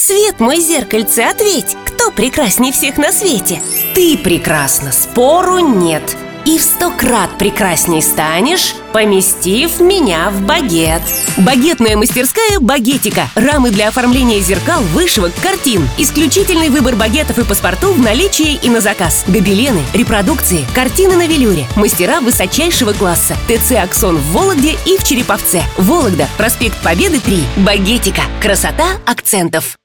Свет мой, зеркальце, ответь, кто прекрасней всех на свете? Ты прекрасна, спору нет. И в 100 крат прекрасней станешь, поместив меня в багет. Багетная мастерская «Багетика». Рамы для оформления зеркал, вышивок, картин. Исключительный выбор багетов и паспортов в наличии и на заказ. Гобелены, репродукции, картины на велюре. Мастера высочайшего класса. ТЦ «Аксон» в Вологде и в Череповце. Вологда, проспект Победы 3. «Багетика». Красота акцентов.